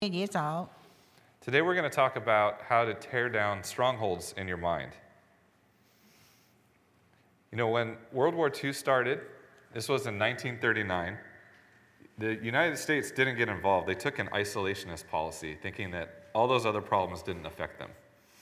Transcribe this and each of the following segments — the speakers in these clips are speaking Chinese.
你早。 Today we're going to talk about how to tear down strongholds in your mind. You know, when World War II started, this was in 1939, the United States didn't get involved. They took an isolationist policy, thinking that all those other problems didn't affect them.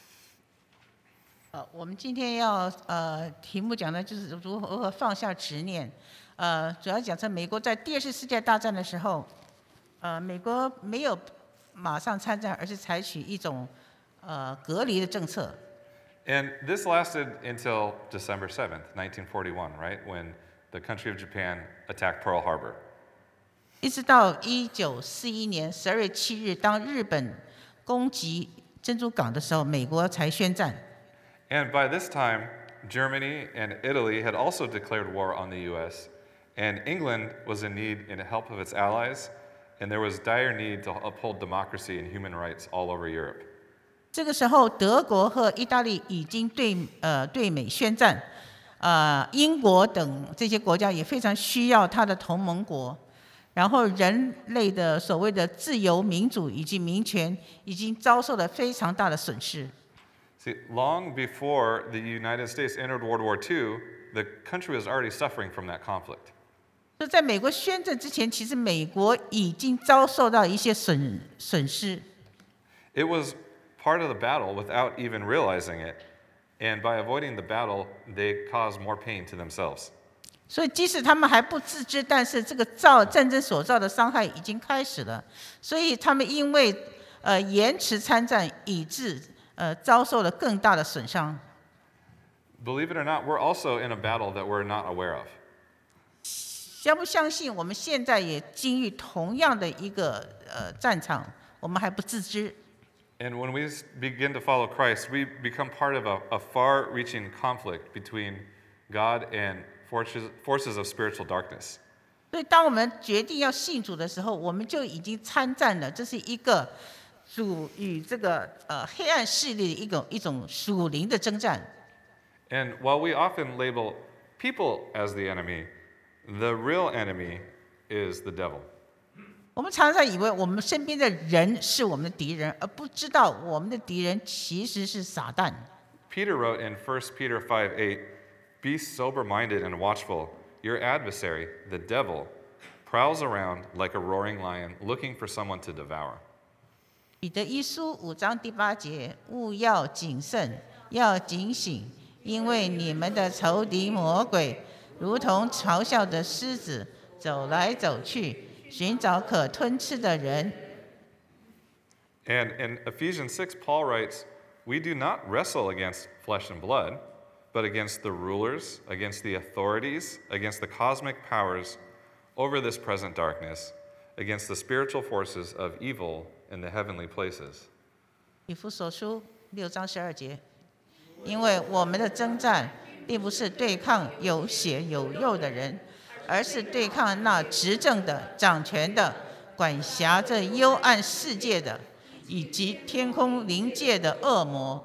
我们今天题目讲的就是如何放下执念。主要讲在美国在第二次世界大战的时候，美国没有马上参战，而是采取一种隔离的政策。 And this lasted until December 7th, 1941, right? When the country of Japan attacked Pearl Harbor. 一直到1941年12月7日，当日本攻击珍珠港的时候，美国才宣战。 And by this time, Germany and Italy had also declared war on the US, and England was in need in the help of its allies, and there was dire need to uphold democracy and human rights all over Europe. 这个时候，德国和意大利已经对美宣战，英国等这些国家也非常需要它的同盟国。然后，人类的所谓的自由、民主以及民权，已经遭受了非常大的损失。 See, long before the United States entered World War II, the country was already suffering from that conflict. 所以，在美国宣战之前，其实美国已经遭受到一些损失。 It was part of the battle without even realizing it, and by avoiding the battle, they caused more pain to themselves. 所以，即使他们还不自知，但是这个战争所造的伤害已经开始了。所以，他们因为延迟参战，以致遭受了更大的损伤。 Believe it or not, we're also in a battle that we're not aware of. 相不相信，我们现在也经历同样的一个战场，我们还不自知。 And when we begin to follow Christ, we become part of a far-reaching conflict between God and forces of spiritual darkness. 所以，当我们决定要信主的时候，我们就已经参战了。这是一个主与这个黑暗势力的一种属灵的征战。 And while we often label people as the enemy, the real enemy is the devil. 我们常常以为我们身边的人是我们的敌人，而不知道我们的敌人其实是撒旦。 Peter wrote in 1 Peter 5:8, "Be sober-minded and watchful. Your adversary, the devil, prowls around like a roaring lion, looking for someone to devour." 彼得一书5章第8节，务要谨慎，要警醒，因为你们的仇敌魔鬼，如同嘲笑的狮子，走来走去，寻找可吞吃的人。 And in Ephesians 6, Paul writes, "We do not wrestle against flesh and blood, but against the rulers, against the authorities, against the cosmic powers over this present darkness, against the spiritual forces of evil in the heavenly places." 以弗所书6章12节，因为我们的征战并不是对抗有血有肉的人，而是对抗那执政的、掌权的、管辖这幽暗世界的，以及天空灵界的恶魔。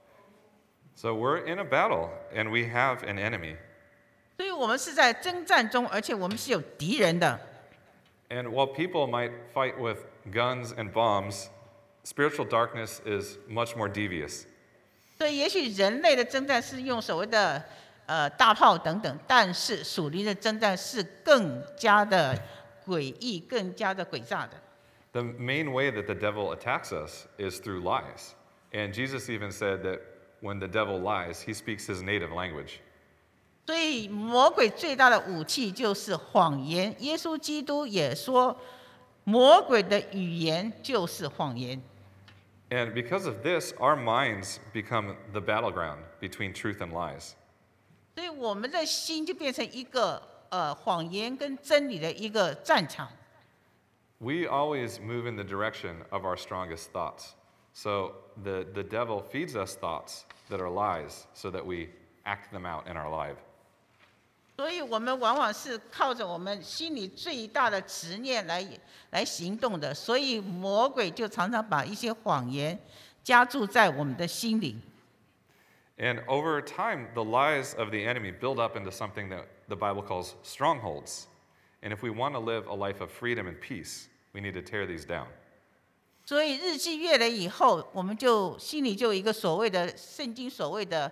So we're in a battle, and we have an enemy. 所以我们是在征战中，而且我们是有敌人的。 And while people might fight with guns and bombs, spiritual darkness is much more devious. 所以也许人类的征战是用所谓的大炮等等，但是属灵的征战是更加的诡异、更加的诡诈的。 The main way that the devil attacks us is through lies. And Jesus even said that when the devil lies, he speaks his native language. 所以魔鬼最大的武器就是谎言。耶稣基督也说，魔鬼的语言就是谎言。 And because of this, our minds become the battleground between truth and lies. 所以我们的心就变成一个谎言跟真理的一个战场。 We always move in the direction of our strongest thoughts. So the devil feeds us thoughts that are lies so that we act them out in our life. 所以我们往往是靠着我们心里最大的执念来行动的，所以魔鬼就常常把一些谎言加注在我们的心里。 And over time, the lies of the enemy build up into something that the Bible calls strongholds. And if we want to live a life of freedom and peace, we need to tear these down. 所以日积月累以后，我们就心里就有一个所谓的圣经所谓的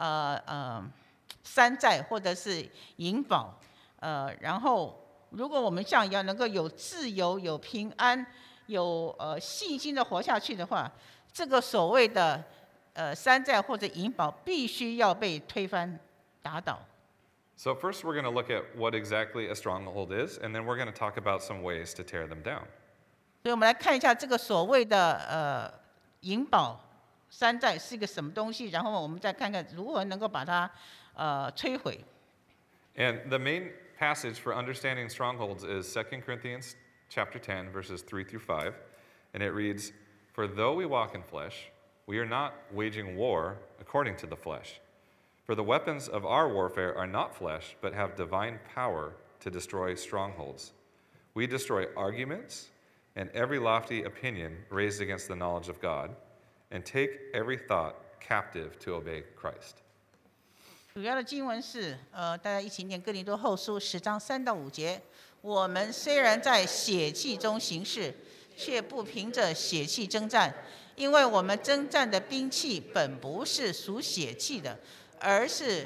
山寨或者是银宝，然后如果我们像一样能够有自由、有平安、有信心的活下去的话，这个所谓的山寨或者银宝必须要被推翻、打倒。 So first we're going to look at what exactly a stronghold is, and then we're going to talk about some ways to tear them down. 所以我们来看一下这个所谓的银宝山寨是一个什么东西，然后我们再看看如何能够把它摧毁。 And the main passage for understanding strongholds is 2 Corinthians chapter 10, verses 3 through 5, and it reads, "For though we walk in flesh, we are not waging war according to the flesh. For the weapons of our warfare are not flesh, but have divine power to destroy strongholds. We destroy arguments and every lofty opinion raised against the knowledge of God, and take every thought captive to obey Christ." 主要的经文是，大家一起念哥林多后书10章3到5节。我们虽然在血气中行事，却不凭着血气征战，因为我们征战的兵器本不是属血气的，而是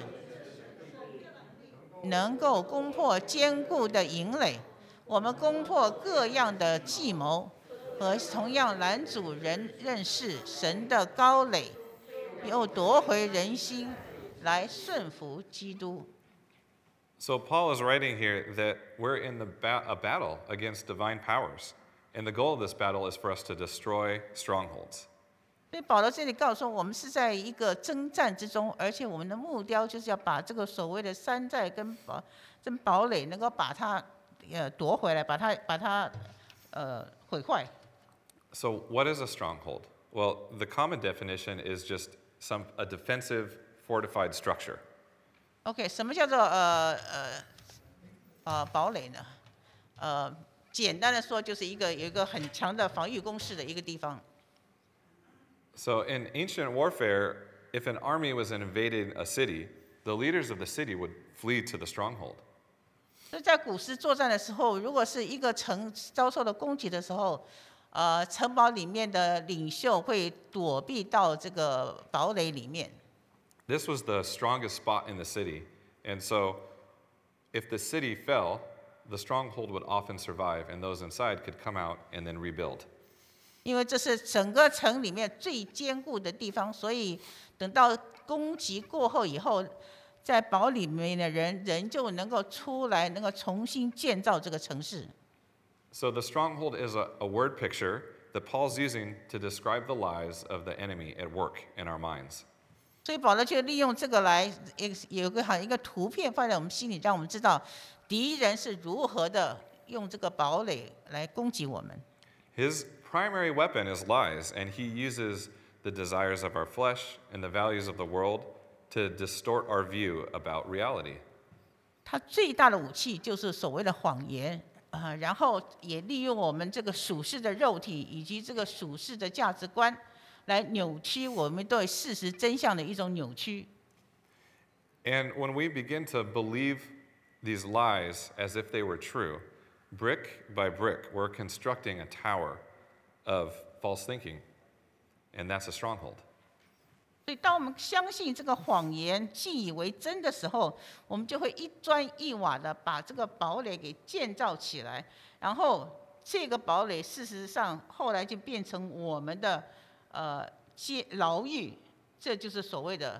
能够攻破坚固的营垒。我们攻破各样的计谋，和同样拦阻人认识神的高垒，又夺回人心，来顺服基督。 So Paul is writing here that we're in a battle against divine powers, and the goal of this battle is for us to destroy strongholds. 所以保罗这里告诉我们是在一个征战之中，而且我们的目标就是要把这个所谓的山寨跟堡垒能够把它夺回来，把它毁坏。 So what is a stronghold? Well, the common definition is just a defensive fortified structure. OK， 什么叫做堡垒呢？简单的说，就是有一个很强的防御工事的一个地方。 So in ancient warfare, if an army was invading a city, the leaders of the city would flee to the stronghold. 所以在古时作战的时候，如果是一个城遭受了攻击的时候，城堡里面的领袖会躲避到这个堡垒里面。 This was the strongest spot in the city, and so if the city fell, the stronghold would often survive, and those inside could come out and then rebuild. 因为这是整个城里面最坚固的地方，所以等到攻击过后以后，在堡里面的人就能够出来，能够重新建造这个城市。 So the stronghold is a word picture that Paul's using to describe the lies of the enemy at work in our minds. 所以保罗就利用这个来，有一个图片放在我们心里，让我们知道敌人是如何的用这个堡垒来攻击我们。 His primary weapon is lies, and he uses the desires of our flesh and the values of the world to distort our view about reality. 他最大的武器就是所谓的谎言然后也利用我们这个属世的肉体以及这个属世的价值观，来扭曲我们对事实真相的一种扭曲。 And when we begin to believe these lies as if they were true, brick by brick, we're constructing a tower of false thinking, and that's a stronghold. 所以，当我们相信这个谎言，信以为真的时候，我们就会一砖一瓦的把这个堡垒给建造起来。然后，这个堡垒事实上后来就变成我们的牢狱，这就是所谓的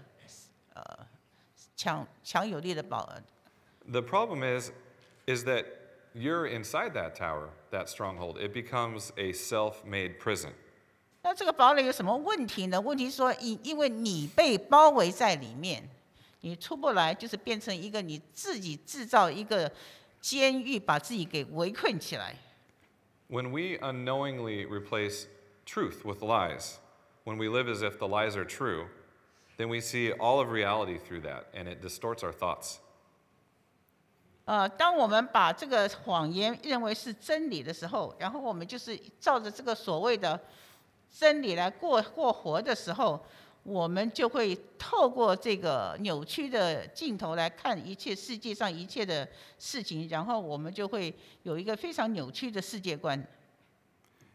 强有力的堡。 The problem is that you're inside that tower, that stronghold. It becomes a self-made prison. 那这个堡垒有什么问题呢？问题是说，因为你被包围在里面，你出不来，就是变成一个你自己制造一个监狱，把自己给围困起来。 When we unknowingly replace truth with lies, when we live as if the lies are true, then we see all of reality through that, and it distorts our thoughts. 当我们把这个谎言认为是真理的时候，然后我们就是照着这个所谓的真理来过活的时候，我们就会透过这个扭曲的镜头来看世界上一切的事情，然后我们就会有一个非常扭曲的世界观。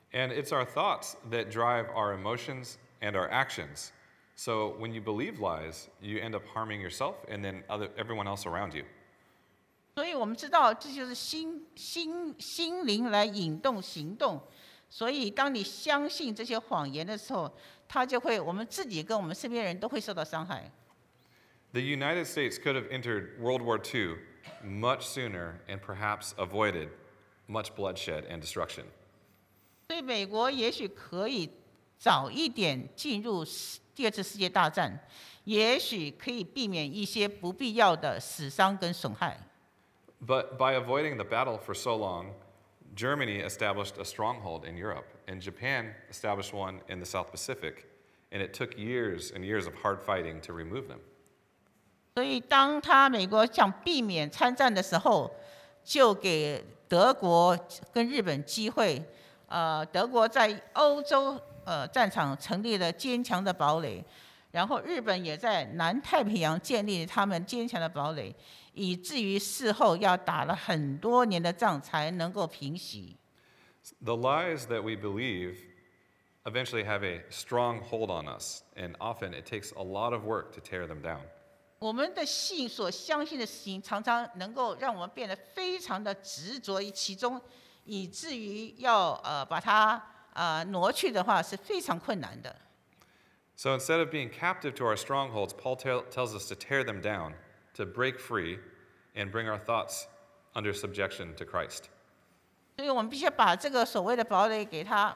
And it's our thoughts that drive our emotions and our actions. So when you believe lies, you end up harming yourself and then everyone else around you. 所以我们知道，这就是心灵来引动行动。所以，当你相信这些谎言的时候，它就会我们自己跟我们身边人都会受到伤害。 The United States could have entered World War II much sooner and perhaps avoided much bloodshed and destruction. 所以，美国也许可以早一点进入第二次世界大战，也许可以避免一些不必要的死伤跟损害。 But by avoiding the battle for so long, Germany established a stronghold in Europe, and Japan established one in the South Pacific, and it took years and years of hard fighting to remove them. 所以，当美国想避免参战的时候，就给德国跟日本机会。德国在欧洲战场成立了坚强的堡垒，然后日本也在南太平洋建立他们坚强的堡垒，以至于事后要打了很多年的仗才能够平息。 The lies that we believe eventually have a strong hold on us, and often it takes a lot of work to tear them down. 我们的所相信的事情，常常能够让我们变得非常的执着于其中，以至于要把它挪去的话是非常困难的。 So instead of being captive to our strongholds, Paul tells us to tear them down, to break free, and bring our thoughts under subjection to Christ. 所以我们必须要把这个所谓的堡垒给它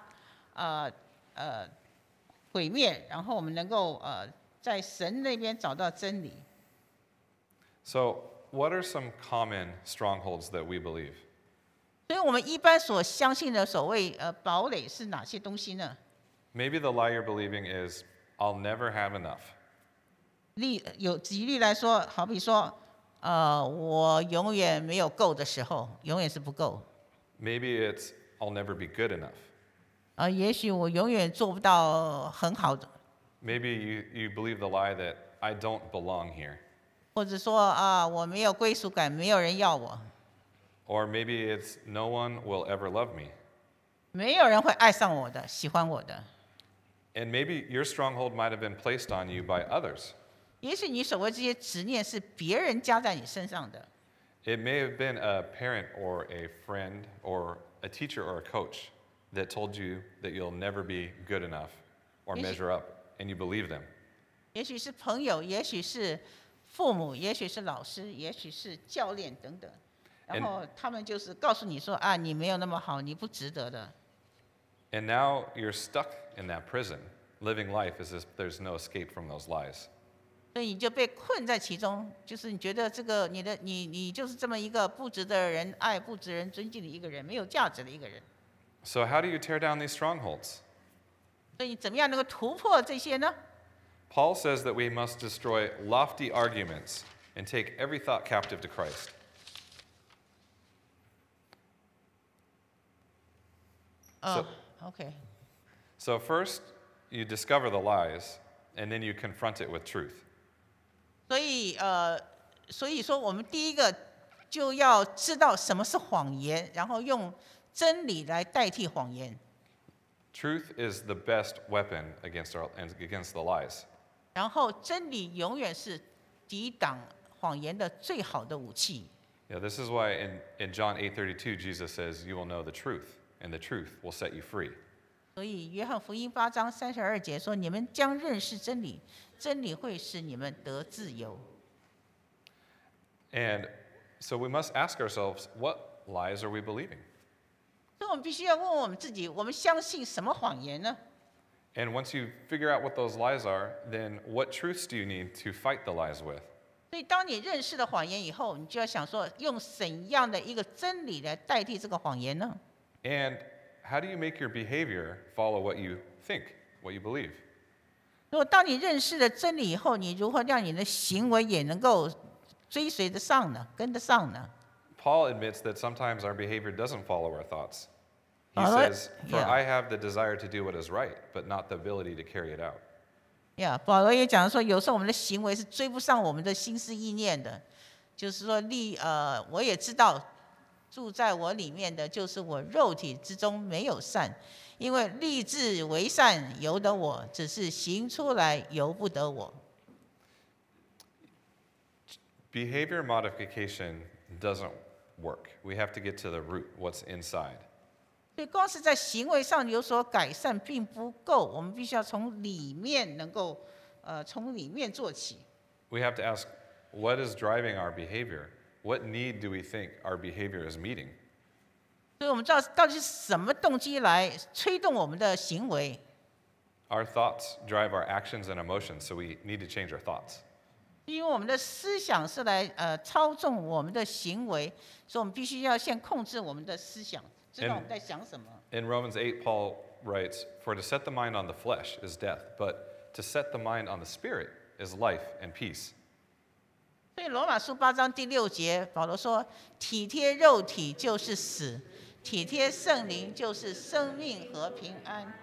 毁灭，然后我们能够在神那边找到真理。 So, what are some common strongholds that we believe? 所以我们一般所相信的所谓堡垒是哪些东西呢？ Maybe the lie you're believing is, I'll never have enough. 举例来说，好比说，我永远没有够的时候，永远是不够。 Maybe it's, I'll never be good enough. 也许我永远做不到很好的。 Maybe you believe the lie that I don't belong here. 或者说我没有归属感，没有人要我。 Or maybe it's, no one will ever love me. 没有人会爱上我的，喜欢我的。 And maybe your stronghold might have been placed on you by others. 也许你所谓这些执念是别人加在你身上的。 It may have been a parent or a friend or a teacher or a coach that told you that you'll never be good enough or measure up, and you believe them. 也许是朋友，也许是父母，也许是老师，也许是教练等等。然后他们就是告诉你说你没有那么好，你不值得的。 And now you're stuck in that prison, living life as if there's no escape from those lies. 所以你就被困在其中，就是你觉得这个你就是这么一个不值得人爱、不值得人尊敬的一个人，没有价值的一个人。 So how do you tear down these strongholds? 所以你怎么样能够突破这些呢？ Paul says that we must destroy lofty arguments and take every thought captive to Christ. OK。 So first, you discover the lies, and then you confront it with truth. 所以说我们第一个就要知道什么是谎言，然后用真理来代替谎言。 Truth is the best weapon against the lies. 然后真理永远是抵挡谎言的最好的武器。 Yeah, this is why in John 8:32, Jesus says, "You will know the truth, and the truth will set you free." 所以约翰福音8章32节说：“你们将认识真理，真理会使你们得自由。” And so we must ask ourselves, what lies are we believing? 所以我们必须要问我们自己：我们相信什么谎言呢？ And once you figure out what those lies are, then what truths do you need to fight the lies with? 所以，当你认识了谎言以后，你就要想说，用怎样的一个真理来代替这个谎言呢？ And how do you make your behavior follow what you think, what you believe? 如果当你认识了真理以后，你如何让你的行为也能够追随得上呢？跟得上呢？ Paul admits that sometimes our behavior doesn't follow our thoughts. He Well, says, "For yeah. I have the desire to do what is right, but not the ability to carry it out." 保罗也讲说，有时候我们的行为是追不上我们的心思意念的，就是说我也知道住在我里面的，就是我肉体之中没有善，因为立志为善由得我，只是行出来由不得我。 Behavior modification doesn't work. We have to get to the root, what's inside. 所以光是在行为上有所改善并不够，我们必须要从里面能够，从里面做起。 We have to ask, what is driving our behavior? What need do we think our behavior is meeting? 所以我们知道到底是什么动机来推动我们的行为。 Our thoughts drive our actions and emotions, so we need to change our thoughts. 因为我们的思想是来操纵我们的行为，所以我们必须要先控制我们的思想，知道我们在想什么。 In Romans 8, Paul writes, "For to set the mind on the flesh is death, but to set the mind on the spirit is life and peace." 所以罗马书8章第6节，保罗说：“体贴肉体就是死，体贴圣灵就是生命和平安。”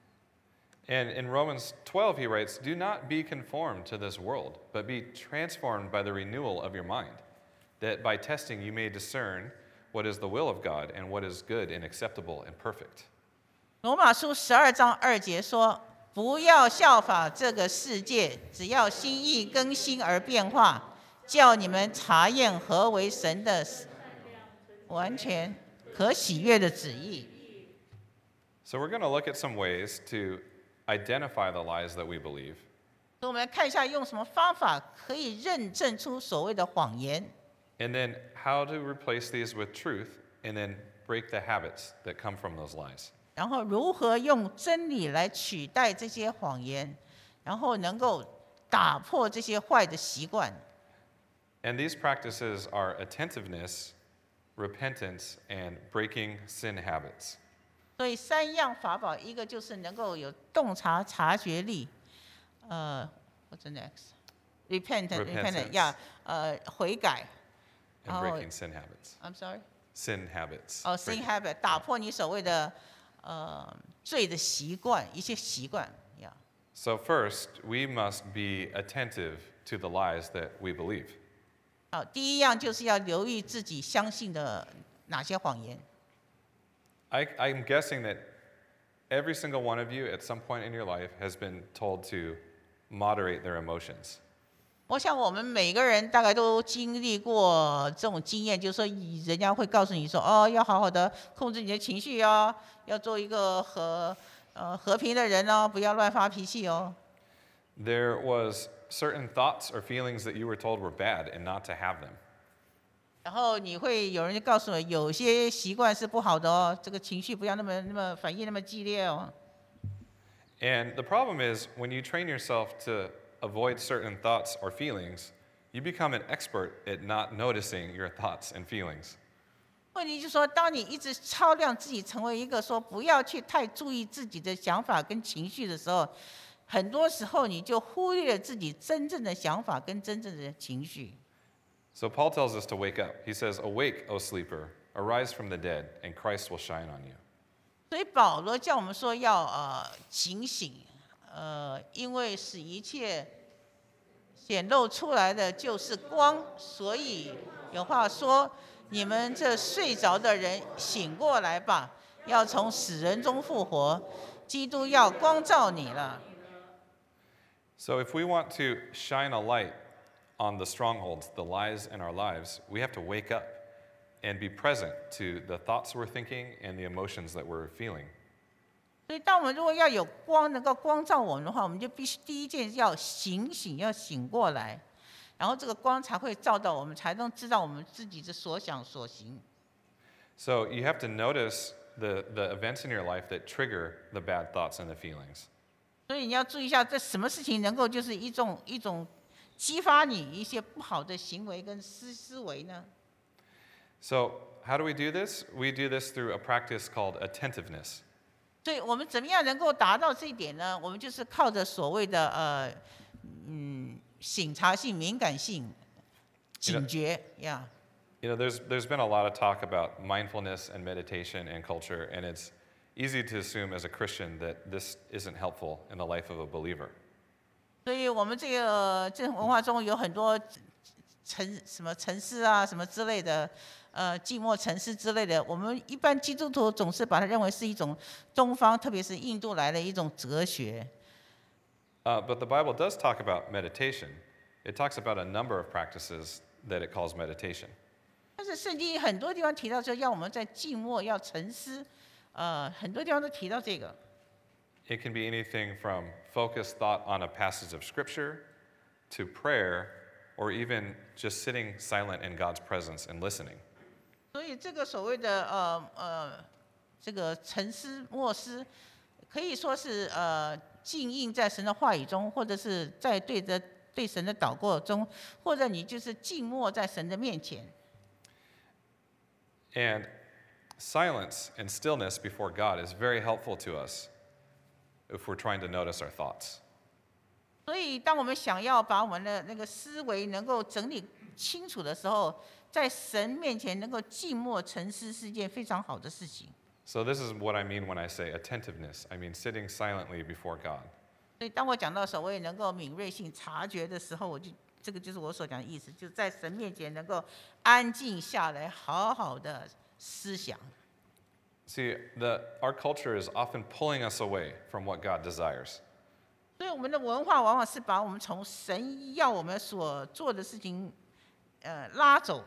And in Romans 12, he writes, "Do not be conformed to this world, but be transformed by the renewal of your mind, that by testing you may discern what is the will of God and what is good and acceptable and perfect." 罗马书12章2节说：“不要效法这个世界，只要心意更新而变化，叫你们查验何为神的完全可喜悦的旨意。” So we're going to look at some ways to identify the lies that we believe. 所以我们来看一下用什么方法可以认证出所谓的谎言， And then how to replace these with truth and then break the habits that come from those lies. 然后如何用真理来取代这些谎言，然后能够打破这些坏的习惯。 And these practices are attentiveness, repentance, and breaking sin habits. 所以3样法宝，一个就是能够有洞察察觉力，what's the next? Repentance, yeah， 悔改。 And breaking sin habits. I'm sorry. Sin habits. sin habit， 打破你所谓的罪的习惯，一些习惯，yeah。 So first, we must be attentive to the lies that we believe. 好，第一样就是要留意自己相信的哪些谎言。 I'm guessing that every single one of you at some point in your life has been told to moderate their emotions. 我想我们每个人大概都经历过这种经验，就是说人家会告诉你说，要好好的控制你的情绪哦，要做一个和平的人哦，不要乱发脾气哦。 There was certain thoughts or feelings that you were told were bad and not to have them. 然后你会有人就告诉你，有些习惯是不好的哦，这个情绪不要那么反应那么激烈哦。 And the problem is when you train yourself to avoid certain thoughts or feelings, you become an expert at not noticing your thoughts and feelings. 问题就是说，当你一直超量自己成为一个说不要去太注意自己的想法跟情绪的时候，很多时候你就忽略了自己真正的想法跟真正的情绪。 So Paul tells us to wake up. He says, "Awake, O sleeper, arise from the dead, and Christ will shine on you." 所以保罗叫我们说要警醒，因为使一切显露出来的就是光，所以有话说，你们这睡着的人醒过来吧，要从死人中复活，基督要光照你了。 So if we want to shine a light on the strongholds, the lies in our lives, we have to wake up and be present to the thoughts we're thinking and the emotions that we're feeling. 所以，当我们如果要有光能够光照我们的话，我们就必须第一件要醒醒，要醒过来，然后这个光才会照到我们，才能知道我们自己的所想所行。 So you have to notice the events in your life that trigger the bad thoughts and the feelings. 所以你要注意一下，这什么事情能够就是一种激发你一些不好的行为跟思维呢？ So how do we do this? We do this through a practice called attentiveness. 所以我们怎么样能够达到这一点呢？我们就是靠着所谓的醒察性、敏感性、警觉呀。 You know, there's been a lot of talk about mindfulness and meditation and culture, and it's easy to assume as a Christian that this isn't helpful in the life of a believer. 所以我们这个文化中有很多什么沉思啊，什么之类的，寂寞沉思之类的，我们一般基督徒总是把它认为是一种东方，特别是印度来的一种哲学。 But the Bible does talk about meditation. It talks about a number of practices that it calls meditation. 但是圣经很多地方提到说，要我们在静默要沉思，很多地方都提到这个。 It can be anything from focused thought on a passage of Scripture to prayer, or even just sitting silent in God's presence and listening. 所以这个所谓的这个沉思默思，可以说是静应在神的话语中，或者是在对神的祷告中，或者你就是静默在神的面前。 And silence and stillness before God is very helpful to us if we're trying to notice our thoughts. 所以，当我们想要把我们的那个思维能够整理清楚的时候，在神面前能够静默沉思是一件非常好的事情。 So this is what I mean when I say attentiveness. I mean sitting silently before God. 所以，当我讲到所谓能够敏锐性察觉的时候，这个就是我所讲的意思，就是在神面前能够安静下来，好好的思想。 See, our culture is often pulling us away from what God desires. 所以，我们的文化往往是把我们从神要我们所做的事情，拉走。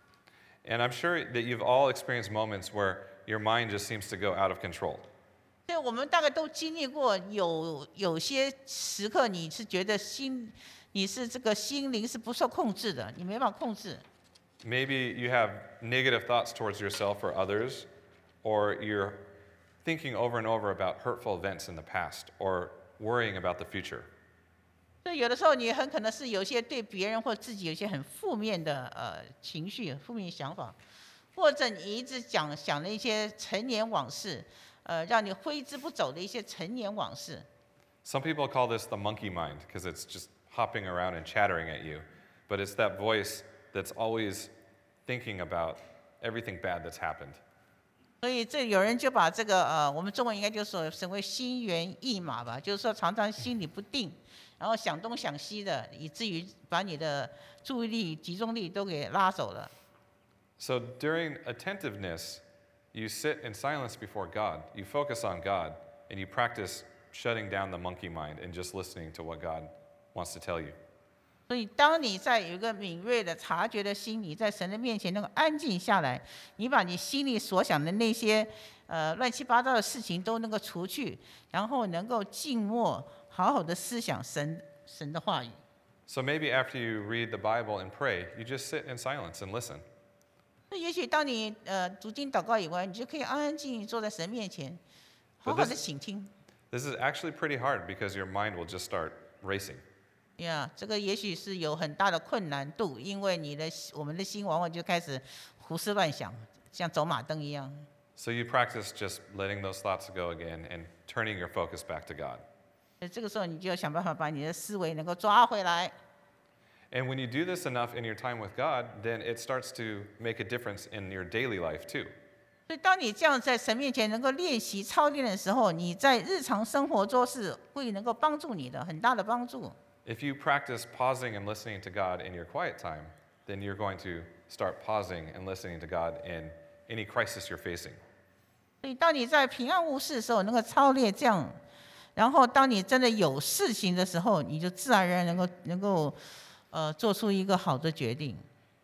And I'm sure that you've all experienced moments where your mind just seems to go out of control. 所以我们大概都经历过有些时刻，你是觉得你是这个心灵是不受控制的，你没办法控制。 Maybe you have negative thoughts towards yourself or others, or you're thinking over and over about hurtful events in the past, or worrying about the future. 所以有的时候你很可能是有些对别人或自己有些很负面的情绪、负面想法，或者你一直想了一些陈年往事，让你挥之不走的一些陈年往事。 Some people call this the monkey mind because it's just hopping around and chattering at you, but it's that voice that's always thinking about everything bad that's happened. 所以有人就把这个我们中文应该就说成为心猿意马吧，就是说常常心里不定，然后想东想西的，以至于把你的注意力、集中力都给拉走了。 So during attentiveness, you sit in silence before God, you focus on God, and you practice shutting down the monkey mind and just listening to what God wants to tell you. 所以，当你在有一个敏锐的察觉的心，你在神的面前能够安静下来，你把你心里所想的那些乱七八糟的事情都能够除去，然后能够静默，好好的思想神的话语。 So maybe after you read the Bible and pray, you just sit in silence and listen. 那也许当你读经祷告以外，你就可以安安静静坐在神面前，好好的倾听。 This is actually pretty hard because your mind will just start racing. 这个也许是有很大的困难度，因为我们的心往往就开始胡思乱想，像走马灯一样。 So you practice just letting those thoughts go again and turning your focus back to God. 这个时候，你就要想办法把你的思维能够抓回来。 And when you do this enough in your time with God, then it starts to make a difference in your daily life too. 所以，当你这样在神面前能够练习操练的时候，你在日常生活中是会能够帮助你的，很大的帮助。 If you practice pausing and listening to God in your quiet time, then you're going to start pausing and listening to God in any crisis you're facing. 所以，当你在平安无事的时候，能够操练这样，然后当你真的有事情的时候，你就自然而然能够做出一个好的决定。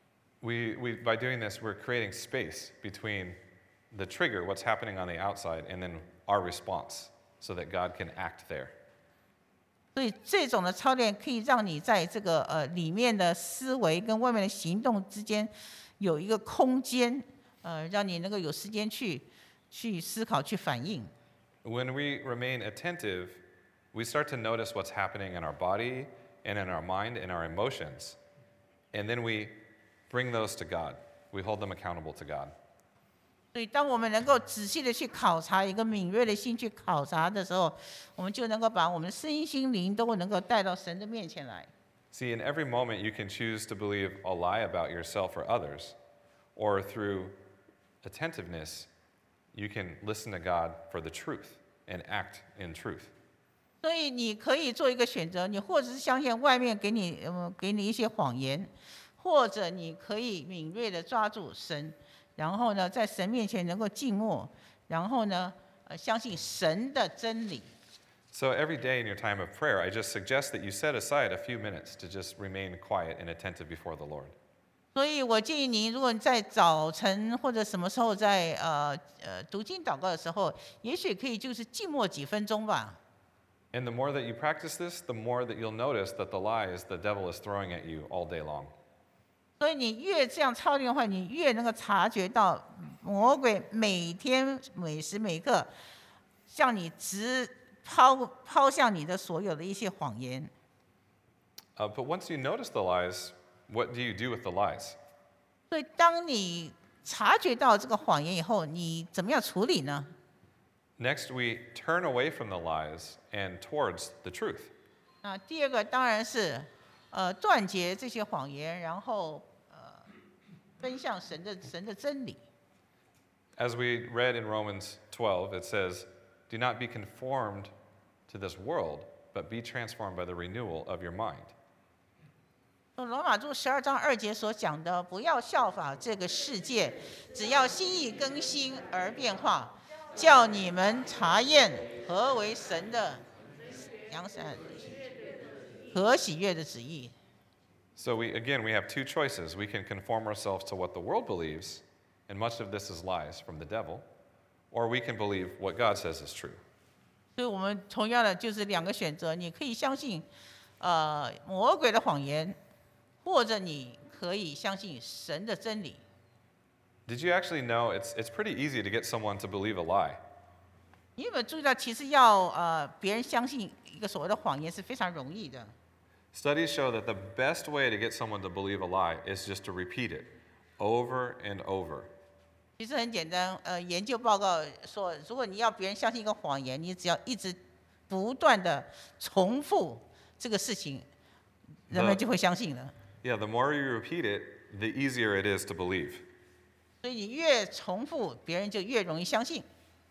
By doing this, we're creating space between the trigger, what's happening on the outside, and then our response, so that God can act there. 所以这种的操练可以让你在这个里面的思维跟外面的行动之间有一个空间，让你能够有时间去思考、去反应。 When we remain attentive, we start to notice what's happening in our body and in our mind and our emotions, and then we bring those to God. We hold them accountable to God. 所以，当我们能够仔细的去考察，一个敏锐的心去考察的时候，我们就能够把我们的身心灵都能够带到神的面前来。 See, in every moment, you can choose to believe a lie about yourself or others, or through attentiveness, you can listen to God for the truth and act in truth. 所以，你可以做一个选择，你或者是相信外面给你一些谎言， 或者你可以敏锐地抓住神，然后呢，在神面前能够静默，然后呢，相信神的真理。 So every day in your time of prayer, I just suggest that you set aside a few minutes to just remain quiet and attentive before the Lord. 所以我建议您，如果你在早晨或者什么时候在读经祷告的时候，也许可以就是静默几分钟吧。 And the more that you practice this, the more that you'll notice that the lies the devil is throwing at you all day long. 所以你越这样操练的话，你越能够察觉到魔鬼每天每时每刻向你抛向你的所有的一些谎言。 But once you notice the lies, what do you do with the lies? 所以当你察觉到这个谎言以后，你怎么样处理呢？ Next, we turn away from the lies and towards the truth. 第二个当然是断绝这些谎言，然后奔向神的真理。 As we read in Romans 12, it says, "Do not be conformed to this world, but be transformed by the renewal of your mind." 罗马书12章2节所讲的，不要效法这个世界，只要心意更新而变化，叫你们查验何为神的良善和喜悦的旨意。 So we have two choices. We can conform ourselves to what the world believes, and much of this is lies from the devil, or we can believe what God says is true. 所以我们同样的就是两个选择，你可以相信魔鬼的谎言，或者你可以相信神的真理。 Did you actually know it's pretty easy to get someone to believe a lie? 你有没有注意到，其实要别人相信一个所谓的谎言是非常容易的。 Studies show that the best way to get someone to believe a lie is just to repeat it over and over. 其实很简单，研究报告说，如果你要别人相信一个谎言，你只要一直不断的重复这个事情，人们就会相信了。 Yeah, the more you repeat it, the easier it is to believe. 所以你越重复，别人就越容易相信。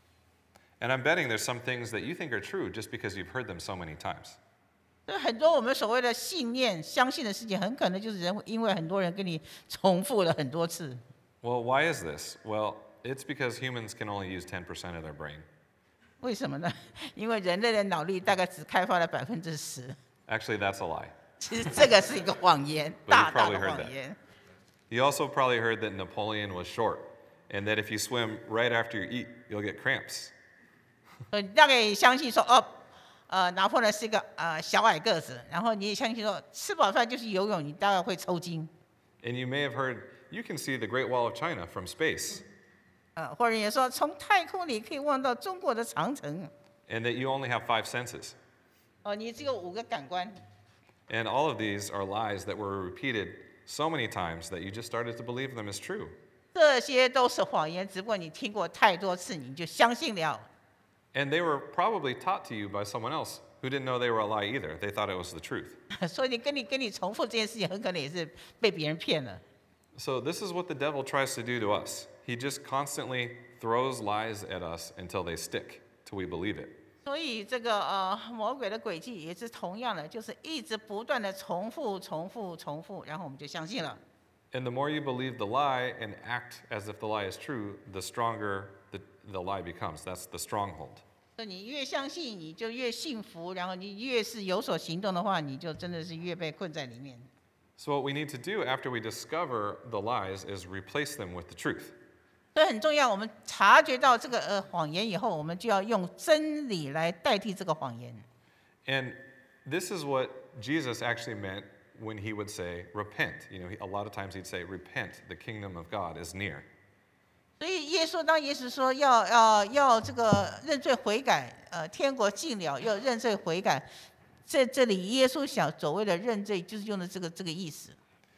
And I'm betting there's some things that you think are true just because you've heard them so many times. 所以很多我们所谓的信念、相信的事情，很可能就是因为很多人跟你重复了很多次。 Well, why is this? Well, it's because humans can only use 10% of their brain. 为什么呢？因为人类的脑力大概只开发了10%。 Actually, that's a lie. 其实这个是一个谎言，大大的谎言。 You also probably heard that Napoleon was short, and that if you swim right after you eat, you'll get cramps. 你大概也相信说，拿破仑是一个小矮个子，然后你也相信说，吃饱饭就去游泳，你大概会抽筋。 And you may have heard you can see the Great Wall of China from space. 或者也说，从太空里可以望到中国的长城。 And that you only have 5 senses. 你只有5个感官。 And all of these are lies that were repeated so many times that you just started to believe them as true. 这些都是谎言，只不过你听过太多次，你就相信了。 And they were probably taught to you by someone else who didn't know they were a lie either. They thought it was the truth. 所以跟你重复这件事情，很可能也是被别人骗了。 So this is what the devil tries to do to us. He just constantly throws lies at us until they stick, till we believe it. 所以这个魔鬼的诡计也是同样的，就是一直不断的重复，然后我们就相信了。 And the more you believe the lie and act as if the lie is true, the stronger the lie becomes. That's the stronghold. 所以你越相信，你就越幸福，然后你越是有所行动的话，你就真的是越被困在里面。 So what we need to do after we discover the lies is replace them with the truth. 所以很重要，我们察觉到这个谎言以后，我们就要用真理来代替这个谎言。 And this is what Jesus actually meant when he would say, repent. A lot of times he'd say, repent, the kingdom of God is near. 所以当耶稣说要这个认罪悔改，天国近了，要认罪悔改，在这里耶稣所谓的认罪，就是用的这个意思。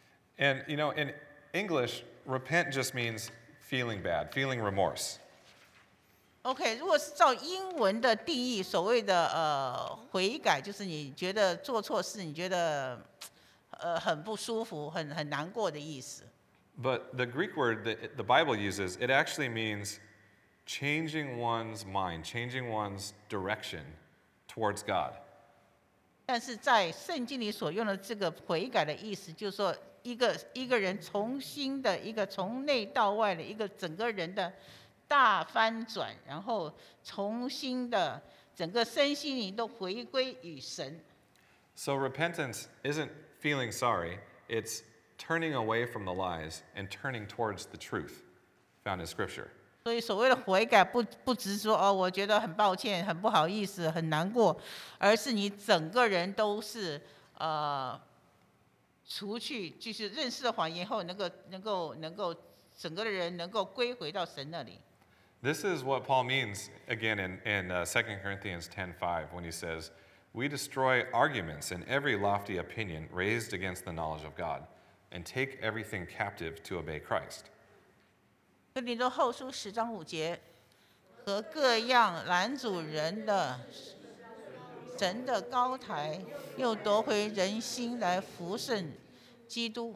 And in English, repent just means feeling bad, feeling remorse. OK， 如果是照英文的定义，所谓的悔改，就是你觉得做错事，你觉得很不舒服、很难过的意思。 But the Greek word that the Bible uses, it actually means changing one's mind, changing one's direction towards God. 但是在圣经里所用的这个悔改的意思，就是说一个人重新的一个从内到外的一个整个人的大翻转，然后重新的整个身心灵都回归于神。 So repentance isn't feeling sorry, it's turning away from the lies and turning towards the truth found in Scripture. 所以所谓的悔改不只是说我觉得很抱歉、很不好意思、很难过，而是你整个人都是除去就是认识了谎言后，能够整个的人能够归回到神那里。 This is what Paul means again in 2 Corinthians 10:5 when he says, "We destroy arguments and every lofty opinion raised against the knowledge of God, and take everything captive to obey Christ." 哥林多后书10章5节，和各样拦阻人的神的高台，又夺回人心来服侍基督。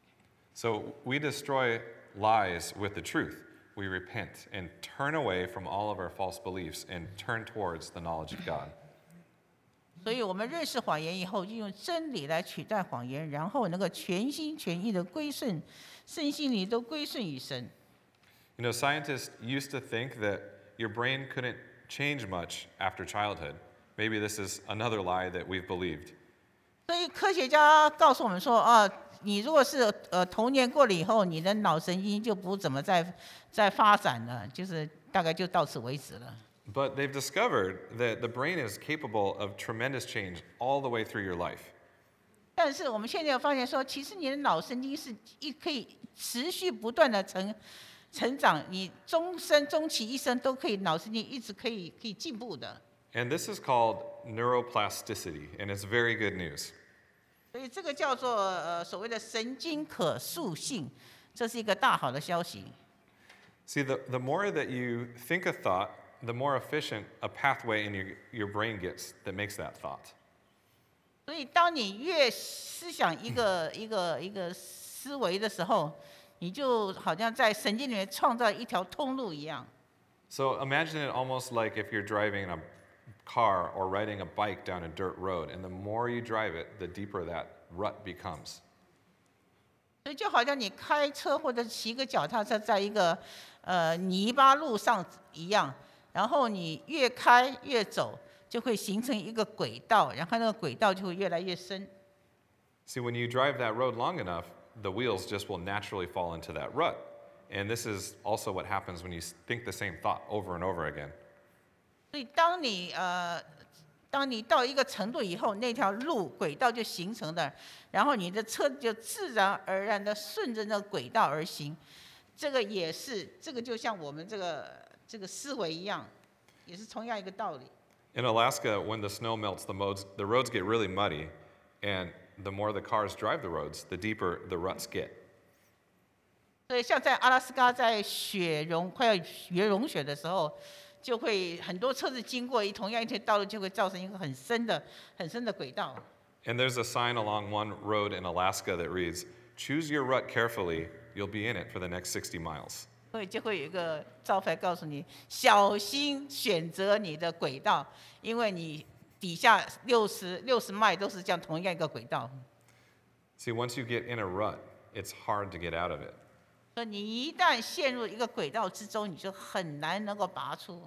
So we destroy lies with the truth. We repent and turn away from all of our false beliefs and turn towards the knowledge of God. 所以我们认识谎言以后，就用真理来取代谎言，然后能够全心全意的归顺，身心灵都归顺于神。 You know, scientists used to think that your brain couldn't change much after childhood. Maybe this is another lie that we've believed. 所以科学家告诉我们说，你如果是童年过了以后，你的脑神经就不怎么再发展了，就是大概就到此为止了。 But they've discovered that the brain is capable of tremendous change all the way through your life. 但是我们现在发现说，其实你的脑神经是可以持续不断的成长，你终其一生都可以脑神经一直可以进步的。 And this is called neuroplasticity, and it's very good news. 所以这个叫做所谓的神经可塑性，这是一个大好的消息。 See, the more that you think a thought, the more efficient a pathway in your brain gets that makes that thought. 所以当你越思想一个思维的时候，你就好像在神经里面创造一条通路一样。 So imagine it almost like if you're driving a car or riding a bike down a dirt road, and the more you drive it, the deeper that rut becomes. 所以就好像你开车或者骑个脚踏车在一个泥巴路上一样，然后你越开越走，就会形成一个轨道，然后那个轨道就会越来越深。 See, when you drive that road long enough, the wheels just will naturally fall into that rut. And this is also what happens when you think the same thought over and over again. 所以当你到一个程度以后，那条路轨道就形成了，然后你的车就自然而然的顺着那个轨道而行。这个就像我们这个思维一样，也是同样一个道理。 In Alaska, when the snow melts, the roads get really muddy, and the more the cars drive the roads, the deeper the ruts get. 所以像在阿拉斯加，在快要融雪的时候，就会很多车子经过同样一条道路，就会造成一个很深的轨道。 And there's a sign along one road in Alaska that reads, "Choose your rut carefully, you'll be in it for the next 60 miles." 所以就会有一个招牌告诉你，小心选择你的轨道，因为你底下60迈都是这样同样一个轨道。 See, once you get in a rut, it's hard to get out of it. 所以你一旦陷入一个轨道之中，你就很难能够拔出。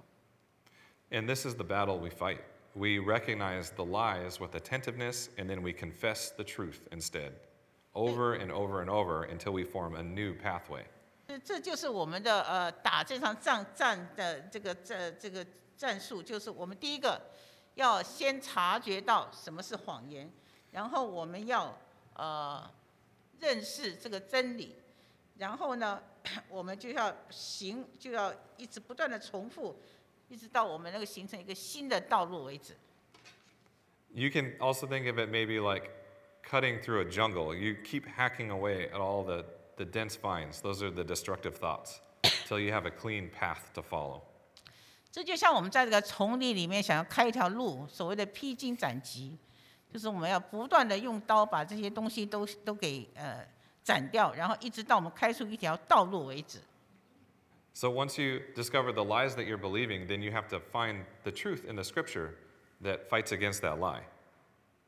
And this is the battle we fight. We recognize the lies with attentiveness, and then we confess the truth instead, over and over and over until we form a new pathway. 这就是我们的打这场战的这个战术，就是我们第一个要先察觉到什么是谎言，然后我们要认识这个真理，然后呢，我们就要一直不断的重复，一直到我们形成一个新的道路为止。 You can also think of it maybe like cutting through a jungle. You keep hacking away at all the dense vines. Those are the destructive thoughts, till you have a clean path to follow. 这就像我们在这个丛林里面想要开一条路，所谓的披荆斩棘，就是我们要不断的用刀把这些东西都给斩掉，然后一直到我们开出一条道路为止。 So once you discover the lies that you're believing, then you have to find the truth in the scripture that fights against that lie.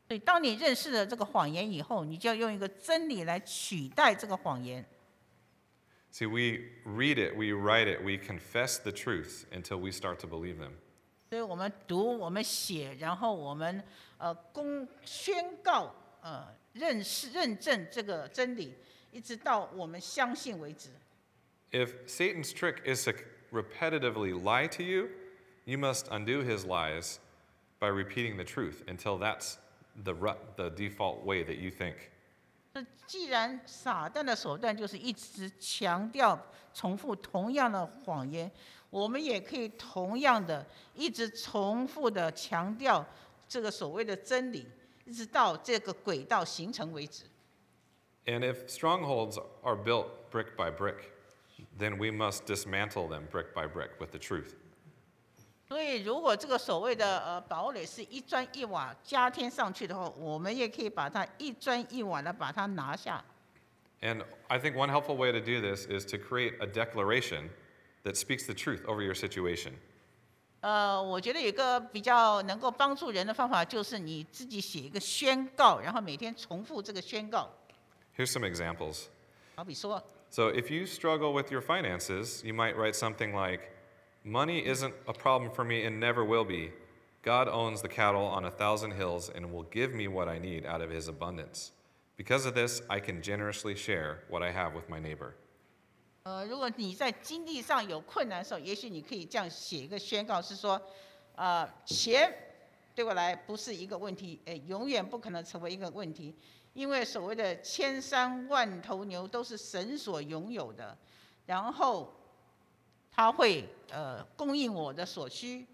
所以，当你认识了这个谎言以后，你就要用一个真理来取代这个谎言。 See, we read it, we write it, we confess the truths until we start to believe them. 所以我们读，我们写，然后我们宣告认证这个真理，一直到我们相信为止。 If Satan's trick is to repetitively lie to you, you must undo his lies by repeating the truth until that's the default way that you think. 既然撒旦的手段就是一直强调、重复同样的谎言，我们也可以同样的一直重复的强调这个所谓的真理，一直到这个轨道形成为止。 And if strongholds are built brick by brick, then we must dismantle them brick by brick with the truth. 所以，如果这个所谓的堡垒是一砖一瓦加添上去的话，我们也可以把它一砖一瓦的把它拿下。 And I think one helpful way to do this is to create a declaration that speaks the truth over your situation. 我觉得有一个比较能够帮助人的方法，就是你自己写一个宣告，然后每天重复这个宣告。 Here's some examples. 好比说， So if you struggle with your finances, you might write something like, "Money isn't a problem for me and never will be. God owns the cattle on 1,000 hills and will give me what I need out of his abundance. Because of this, I can generously share what I have with my neighbor." 如果你在经济上有困难的时候，也许你可以这样写一个宣告，是说，钱对我来不是一个问题，永远不可能成为一个问题，因为所谓的千山万头牛都是神所拥有的，然后他会供应我的所需，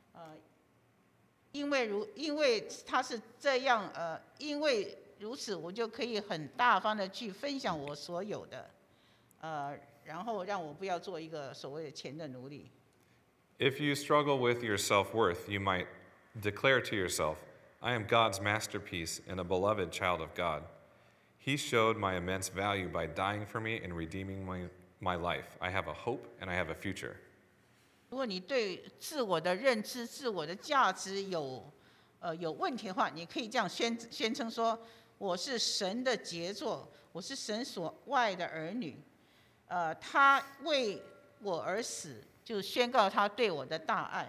因为他是这样，因为如此，我就可以很大方的去分享我所有的，然后让我不要做一个所谓的钱的奴隶。 If you struggle with your self-worth, you might declare to yourself, "I am God's masterpiece and a beloved child of God. He showed my immense value by dying for me and redeeming my life. I have a hope and I have a future." 如果你对自我的认知、自我的价值有问题的话，你可以这样宣称说：我是神的杰作，我是神所爱的儿女。他为我而死，就宣告他对我的大爱。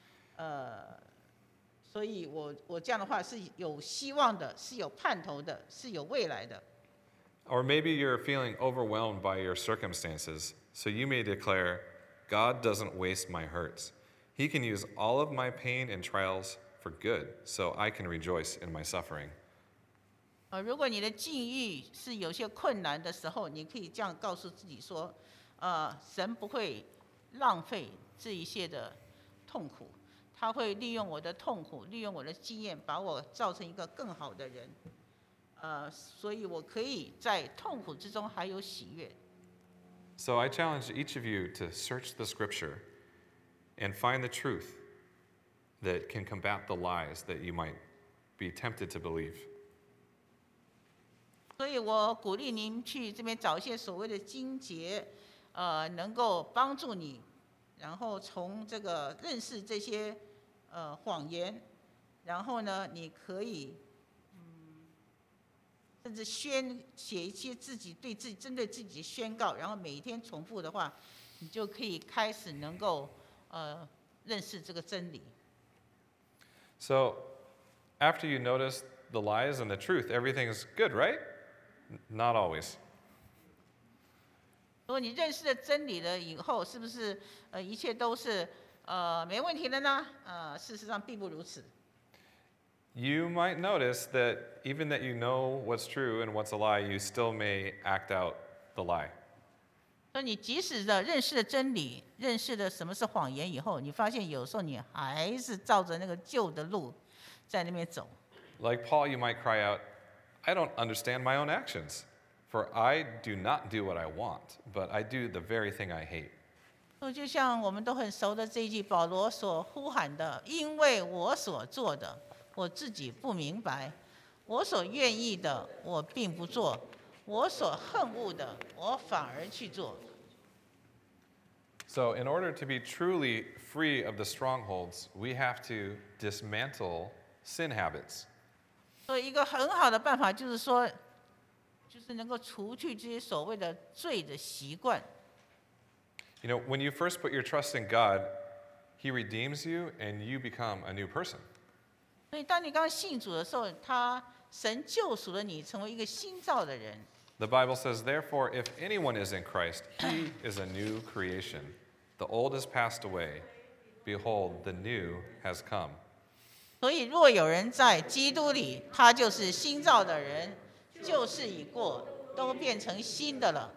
所以我这样的话是有希望的，是有盼头的，是有未来的。 Or maybe you're feeling overwhelmed by your circumstances, so you may declare, "God doesn't waste my hurts. He can use all of my pain and trials for good, so I can rejoice in my suffering." 如果你的境遇是有些困难的时候，你可以这样告诉自己说：神不会浪费这一切的痛苦，他会利用我的痛苦，利用我的经验，把我造成一个更好的人。所以我可以在痛苦之中还有喜悦。 So I challenge each of you to search the scripture and find the truth that can combat the lies that you might be tempted to believe. 所以我鼓励您去这边找一些所谓的经节，能够帮助你，然后从这个认识这些谎言，然后呢，你可以甚至写一些针对自己的宣告，然后每一天重复的话，你就可以开始能够认识这个真理。 So after you notice the lies and the truth, everything's good, right? Not always. 如果你认识了真理了以后，是不是一切都是没问题的呢？事实上并不如此。 You might notice that even that you know what's true and what's a lie, you still may act out the lie. 所以你即使的认识了真理，认识了什么是谎言以后，你发现有时候你还是照着那个旧的路在那边走。 Like Paul, you might cry out, "I don't understand my own actions, for I do not do what I want, but I do the very thing I hate." 就像我们都很熟的这一句保罗所呼喊的："因为我所做的，我自己不明白；我所愿意的，我并不做；我所恨恶的，我反而去做。" So, in order to be truly free of the strongholds, we have to dismantle sin habits. 所以一个很好的办法就是说，就是能够除去这些所谓的罪的习惯。 You know, when you first put your trust in God, He redeems you and you become a new person. 所以当你刚信主的时候，神救赎了你，成为一个新造的人。 The Bible says, therefore, if anyone is in Christ, he is a new creation. The old has passed away. Behold, the new has come. 所以若有人在基督里，他就是新造的人，旧事已过，都变成新的了。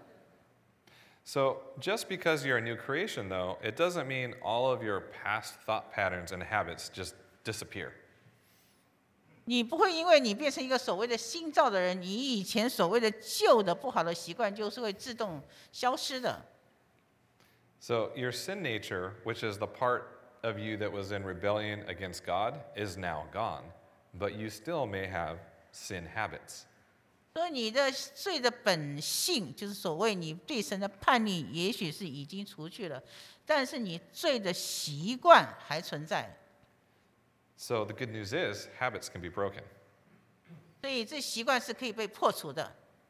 So, just because you're a new creation, though, it doesn't mean all of your past thought patterns and habits just disappear. 你不会因为你变成一个所谓的新造的人，你以前所谓的旧的不好的习惯就是会自动消失的。 So, your sin nature, which is the part of you that was in rebellion against God, is now gone, but you still may have sin habits. 所以你的罪的本性，就是所谓你对神的叛逆，也许是已经除去了，但是你罪的习惯还存在。 So, the good news is, habits can be broken. 所以这习惯是可以被破除的。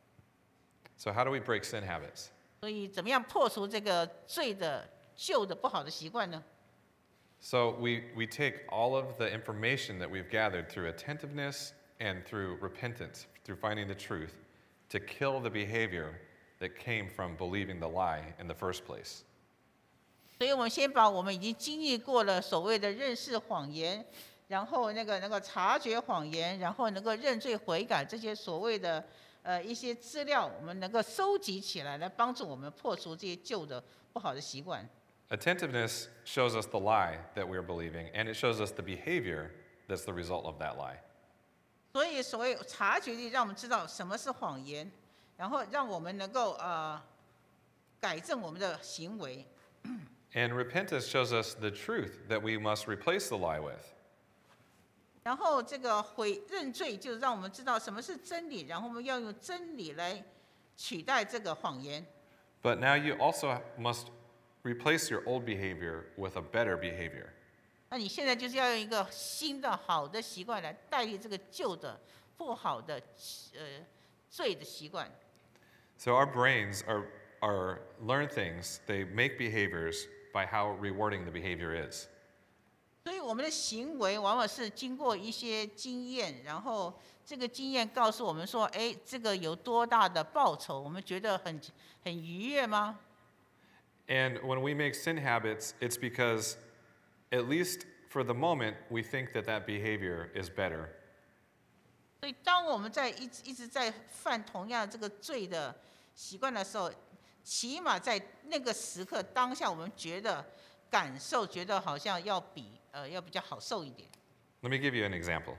So, how do we break sin habits? 所以怎么样破除这个罪的旧的不好的习惯呢？ So, we take all of the information that we've gathered through attentiveness and through repentance, through finding the truth, to kill the behavior that came from believing the lie in the first place. 所以我们先把我们已经经历过了所谓的认识谎言，然后能够察觉谎言，然后能够认罪悔改这些所谓的一些资料，我们能够收集起来，来帮助我们破除这些旧的不好的习惯。 Attentiveness shows us the lie that we're believing, and it shows us the behavior that's the result of that lie. 所以所谓察觉力，让我们知道什么是谎言，然后让我们能够改正我们的行为。 And repentance shows us the truth that we must replace the lie with. 然后这个认罪，就让我们知道什么是真理，然后我们要用真理来取代这个谎言。 But now you also must replace your old behavior with a better behavior. 那你现在就是要用一个新的好的习惯来代替这个旧的不好的罪的习惯。 So our brains are learn things, they make behaviors by how rewarding the behavior is. 所以我们的行为往往是经过一些经验，然后这个经验告诉我们说，哎，这个有多大的报酬？我们觉得很愉悦吗？ And when we make sin habits, it's because, at least for the moment, we think that that behavior is better. 所以当我们一直在犯同样这个罪的习惯的时候，起码在那个时刻当下，我们感受觉得好像要比较好受一点。 Let me give you an example.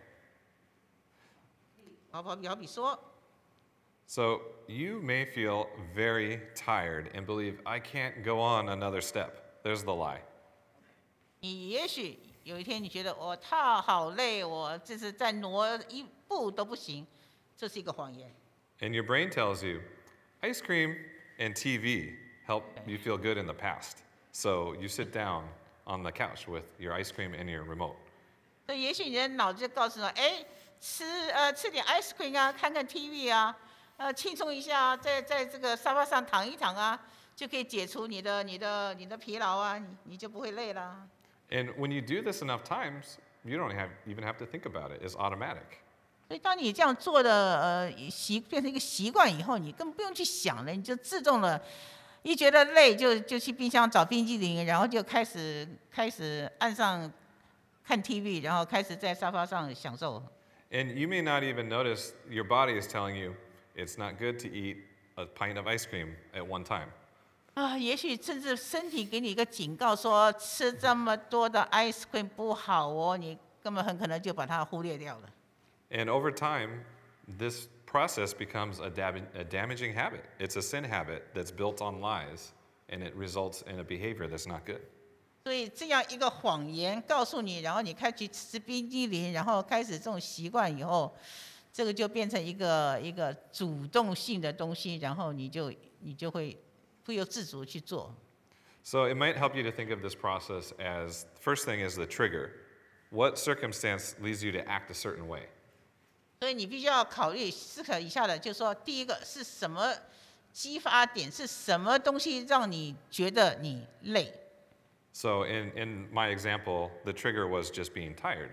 好比说， So you may feel very tired and believe, I can't go on another step. There's the lie. 你也许有一天你觉得我好累，我这是再挪一步都不行，这是一个谎言。 And your brain tells you, ice cream and TV help you feel good in the past. So you sit down on the couch with your ice cream and your remote. 所以也许你的脑子就告诉你，哎，吃点 ice cream 啊，看看 TV 啊，轻松一下，在这个沙发上躺一躺啊，就可以解除你的疲劳啊，你就不会累了。 And when you do this enough times, you don't even have to think about it. It's automatic. 所以当你这样做的变成一个习惯以后，你根本不用去想了，你就自动了。一觉得累就去冰箱找冰激凌，然后就开始按上看 TV， 然后开始在沙发上享受。 And you may not even notice your body is telling you it's not good to eat a pint of ice cream at one time. 也许甚至身体给你一个警告说，吃这么多的 ice cream 不好哦，你根本很可能就把它忽略掉了。 And over time, this process becomes a damaging habit. It's a sin habit that's built on lies, and it results in a behavior that's not good. 所以这样一个谎言告诉你，然后你开始吃冰激凌，然后开始这种习惯以后，这个就变成一个主动性的东西，然后你就会不由自主去做。 So it might help you to think of this process as, first thing is the trigger. What circumstance leads you to act a certain way? 所以你必须要考虑思考以下的，就是说，第一个是什么激发点，是什么东西让你觉得你累？ So in my example, the trigger was just being tired.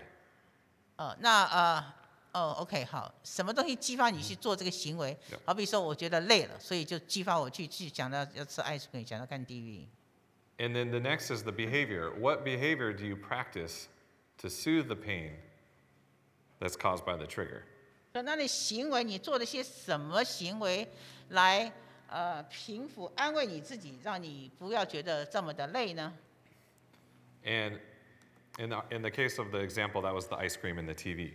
OK， 好，什么东西激发你去做这个行为？ Yeah. 好比说，我觉得累了，所以就激发我去讲到要吃 ice cream， 讲到看 TV。 And then the next is the behavior. What behavior do you practice to soothe the pain that's caused by the trigger? 那你行为，你做了些什么行为来平抚、安慰你自己，让你不要觉得这么的累呢？ And in the case of the example, that was the ice cream and the TV.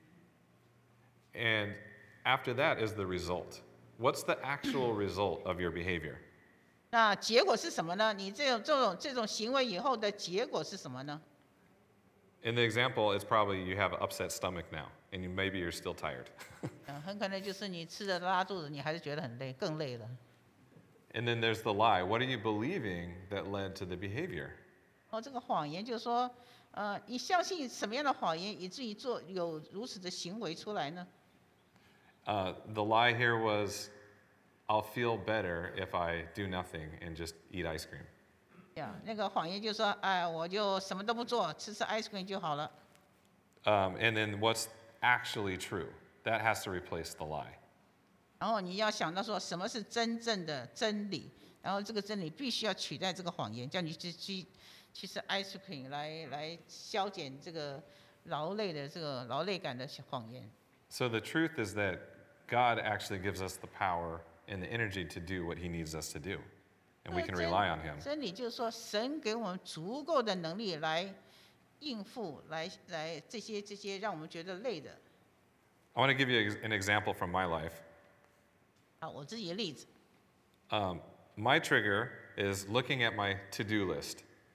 And after that is the result. What's the actual result of your behavior? 那结果是什么呢？你这种行为以后的结果是什么呢？ In the example, it's probably you have an upset stomach now, and maybe you're still tired. 很可能就是你吃的拉肚子，你还是觉得很累，更累了。 And then there's the lie. What are you believing that led to the behavior? 这个谎言就是说，你相信什么样的谎言，以至于有如此的行为出来呢？ The lie here was, I'll feel better if I do nothing and just eat ice cream. 那个谎言就是说，我就什么都不做，吃 ice cream 就好了。 And then what's actually true? That has to replace the lie. 然后你要想到说什么是真正的真理，然后这个真理必须要取代这个谎言，叫你去吃 ice cream 来消减这个劳累的这个劳累感的谎言。 So the truth is that God actually gives us the power and the energy to do what He needs us to do, and we can rely on Him. 真理就是说，神给我们足够的能力来应付，来这些让我们觉得累的。 I want to give you an example from my life. 我自己的例子， My trigger is looking at my to-do list.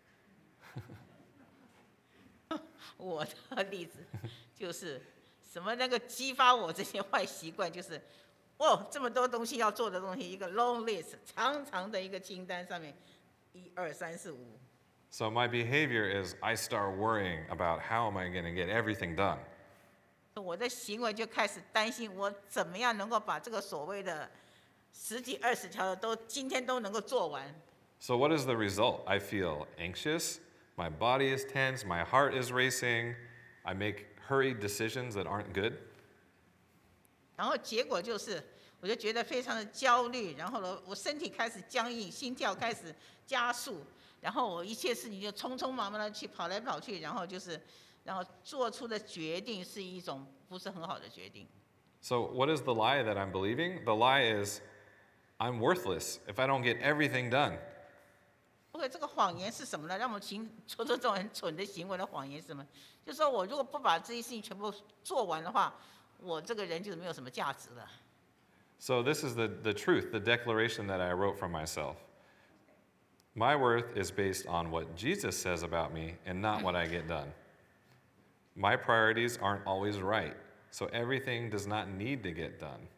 我的例子就是什么那个激发我这些坏习惯，就是这么多东西要做的东西，一个 long list 长长的一个清单上面，1、2、3、4、5。 So my behavior is I start worrying about how am I going to get everything done. 我的行为就开始担心，我怎么样能够把这个所谓的10几20条的今天都能够做完。 So what is the result? I feel anxious, my body is tense, my heart is racing, I make hurried decisions that aren't good. 然后结果就是，我就觉得非常的焦虑，然后呢，我身体开始僵硬，心跳开始加速，然后我一切事情就匆匆忙忙的去跑来跑去，然后做出的决定是一种不是很好的决定。 So what is the lie that I'm believing? The lie is I'm worthless if I don't get everything done. OK， 这个谎言是什么呢？让我们做出这种很蠢的行为的谎言是什么？就是说我如果不把这些事情全部做完的话，我这个人就是没有什么价值了。 So this is the truth, the declaration that I wrote for myself. My worth is based on what Jesus says about me and not what I get done. My priorities aren't always right, so everything does not need to get done.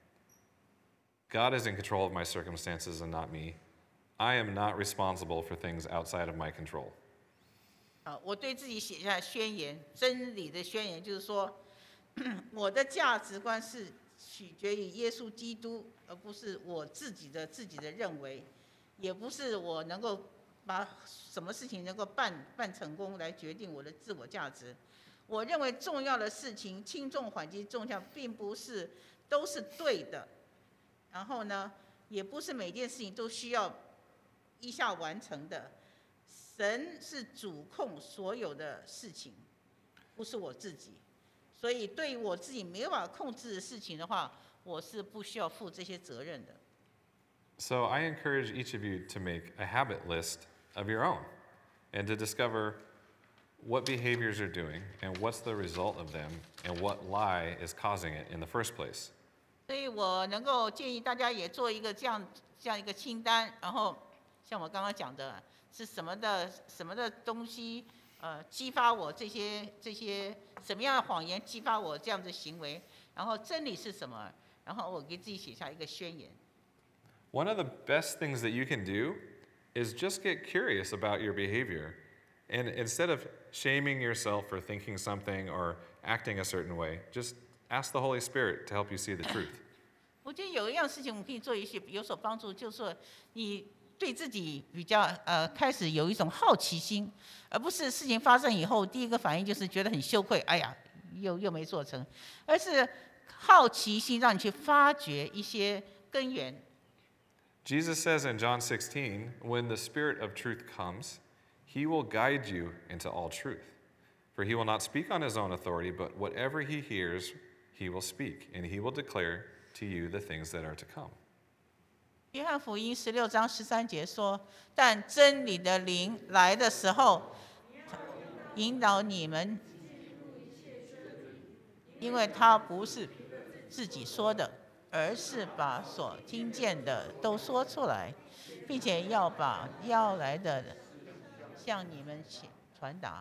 God is in control of my circumstances and not me. I am not responsible for things outside of my control. 我对自己写下宣言，真理的宣言，就是说，我的价值观是取决于耶稣基督，而不是我自己的认为，也不是我能够把什么事情能够办成功来决定我的自我价值。我认为重要的事情，轻重缓急重要，并不是都是对的。然后呢，也不是每件事情都需要一下完成的。神是主控所有的事情，不是我自己。所以对于我自己没有办法控制的事情的话，我是不需要负这些责任的。 So I encourage each of you to make a habit list of your own and to discover what behaviors you're doing and what's the result of them and what lie is causing it in the first place. 所以我能够建议大家也做一个这样一个清单，然后像我刚刚讲的，是什么的东西，激发我这些什么样的谎言激发我这样的行为，然后真理是什么，然后我给自己写下一个宣言。 One of the best things that you can do is just get curious about your behavior. And instead of shaming yourself for thinking something or acting a certain way, just ask the Holy Spirit to help you see the truth. 我觉得有一样事情我们可以做有所帮助，就是说你对自己比较开始有一种好奇心，而不是事情发生以后第一个反应就是觉得很羞愧，哎呀，又没做成，而是好奇心让你去发掘一些根源。 Jesus says in John 16, when the Spirit of truth comes, he will guide you into all truth. For he will not speak on his own authority, but whatever he hears, he will speak, and he will declare to you the things that are to come. 约翰福音16章13节说：“但真理的灵来的时候，引导你们，因为他不是自己说的，而是把所听见的都说出来，并且要把要来的向你们传达。”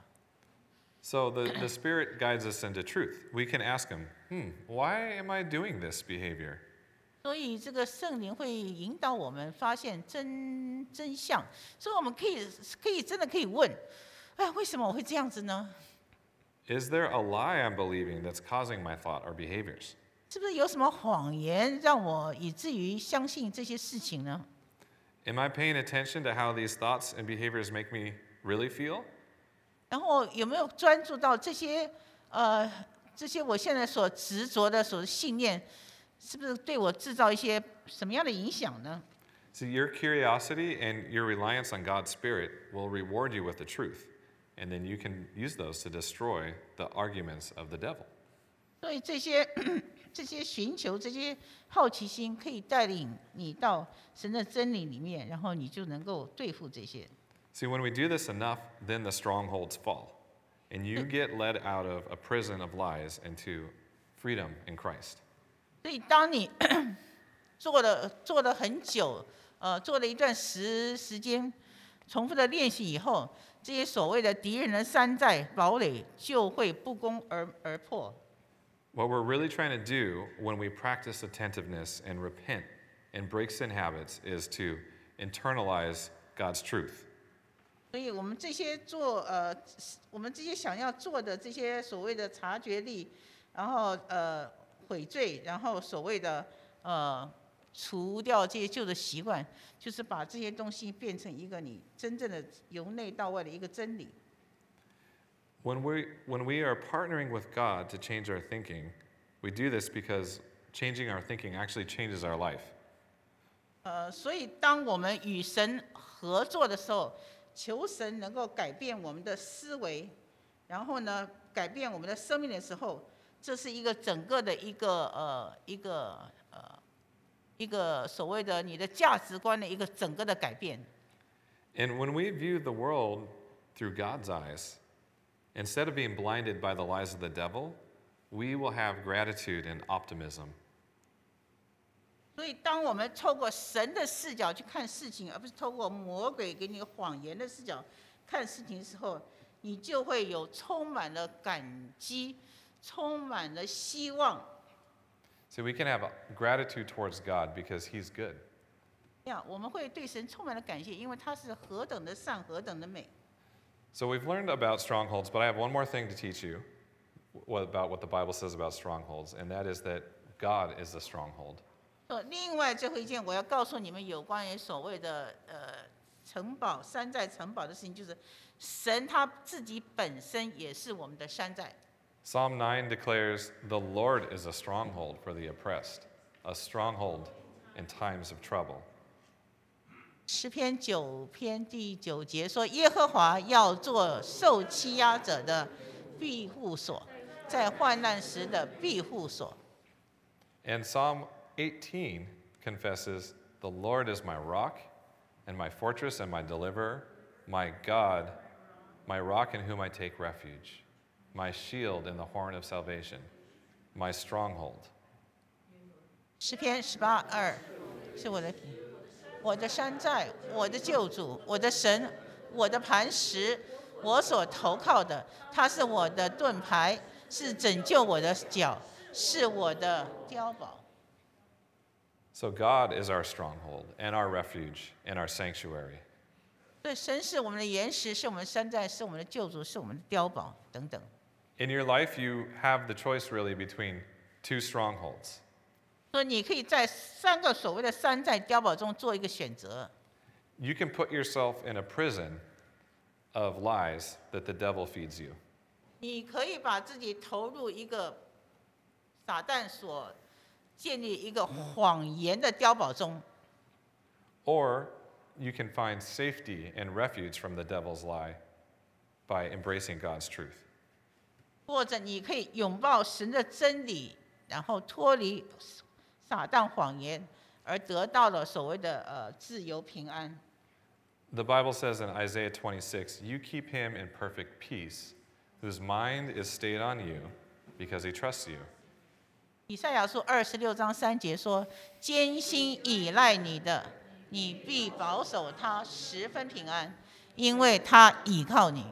So the Spirit guides us into truth. We can ask him, why am I doing this behavior? 所以这个圣灵会引导我们发现真相，所以我们真的可以问：哎，为什么我会这样子呢？ Is there a lie I'm believing that's causing my thought or behaviors? 是不是有什么谎言让我以至于相信这些事情呢？ Am I paying attention to how these thoughts and behaviors make me really feel? 然后有没有专注到这些我现在所执着的信念，是不是对我制造一些什么样的影响呢？ See, your curiosity and your reliance on God's Spirit will reward you with the truth, and then you can use those to destroy the arguments of the devil. 所以这些寻求这些好奇心，可以带领你到神的真理里面，然后你就能够对付这些。 See, when we do this enough, then the strongholds fall, and you get led out of a prison of lies into freedom in Christ. 所以当你做了很久，做了一段时间，重复的练习以后，这些所谓的敌人的山寨堡垒就会不攻而破。 What we're really trying to do when we practice attentiveness and repent and break sin habits is to internalize God's truth. 所以我们这些我们这些想要做的这些所谓的察觉力，然后悔罪，然后所谓的除掉这些旧的习惯，就是把这些东西变成一个你真正的由内到外的一个真理。 When we are partnering with God to change our thinking, we do this because changing our thinking actually changes our life. 所以当我们与神合作的时候，求神能够改变我们的思维，然后呢，改变我们的生命的时候，这是一个整个的一个所谓的你的价值观的一个整个的改变。 And when we view the world through God's eyes, instead of being blinded by the lies of the devil, we will have gratitude and optimism. 所以，当我们透过神的视角去看事情，而不是透过魔鬼给你谎言的视角看事情的时候，你就会有充满了感激，充满了希望。 So we can have gratitude towards God because He's good. 我们会对神充满了感谢，因为他是何等的善，何等的美。 So we've learned about strongholds, but I have one more thing to teach you about what the Bible says about strongholds, and that is that God is the stronghold. 另外最后一件，我要告诉你们有关于所谓的城堡、山寨城堡的事情，就是神他自己本身也是我们的山寨。 Psalm 9 declares, "The Lord is a stronghold for the oppressed, a stronghold in times of trouble." 诗篇9篇第9节说：“耶和华要做受欺压者的庇护所，在患难时的庇护所。” And Psalm 18 confesses, "The Lord is my rock and my fortress and my deliverer, my God, my rock in whom I take refuge, my shield and the horn of salvation, my stronghold." 诗篇18:2是我的山寨，我的救主，我的神，我的磐石，我所投靠的，他是我的盾牌，是拯救我的脚，是我的碉堡。 So God is our stronghold and our refuge and our sanctuary. 对，神是我们的岩石，是我们的山寨，是我们的救主，是我们的碉堡等等。 In your life, you have the choice really between two strongholds. 所以你可以在3个所谓的山寨碉堡中做一个选择。 You can put yourself in a prison of lies that the devil feeds you. 你可以把自己投入一个撒旦所建立一个谎言的碉堡中， Or you can find safety and refuge from the devil's lie by embracing God's truth. 或者你可以拥抱神的真理，然后脱离撒旦谎言，而得到了所谓的自由平安。 The Bible says in Isaiah 26, "You keep him in perfect peace, whose mind is stayed on you, because he trusts you." 以赛亚书26章3节说：“艰辛倚赖你的，你必保守他十分平安，因为他倚靠你。”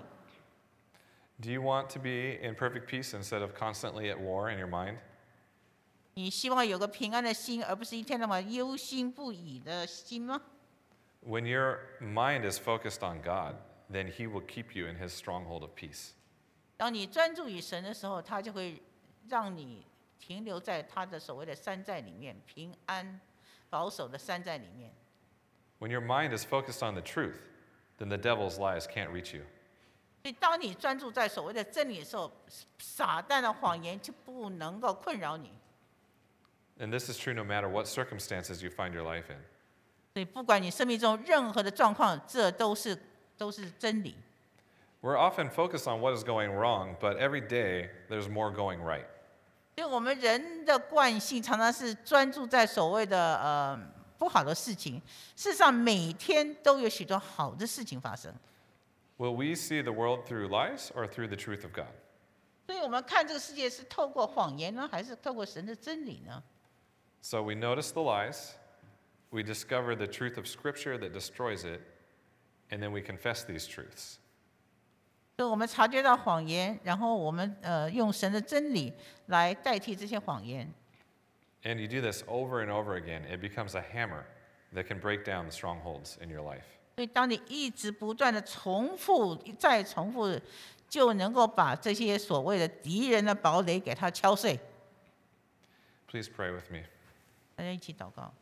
Do you want to be in perfect peace instead of constantly at war in your mind? 你希望有个平安的心，而不是一天到晚忧心不已的心吗？ When your mind is focused on God, then he will keep you in his stronghold of peace. 当你专注于神的时候，他就会让你停留在他的所谓的山寨里面，平安保守的山寨里面。 When your mind is focused on the truth, then the devil's lies can't reach you. 所以，当你专注在所谓的真理的时候，撒旦的谎言就不能够困扰你。 And this is true no matter what circumstances you find your life in. 所以，不管你生命中任何的状况，这都是真理。 We're often focused on what is going wrong, but every day there's more going right. 所以我们人的惯性常常是专注在所谓的不好的事情，事实上每天都有许多好的事情发生。 Will we see the world through lies or through the truth of God? 所以我们看这个世界是透过谎言呢，还是透过神的真理呢？ So we notice the lies, we discover the truth of Scripture that destroys it, and then we confess these truths. 所以我们察觉到谎言，然后我们用神的真理来代替这些谎言。 And you do this over and over again. It becomes a hammer that can break down the strongholds in your life. 所以当你一直不断的重复再重复，就能够把这些所谓的敌人的堡垒给它敲碎。 Please pray with me. 大家一起祷告。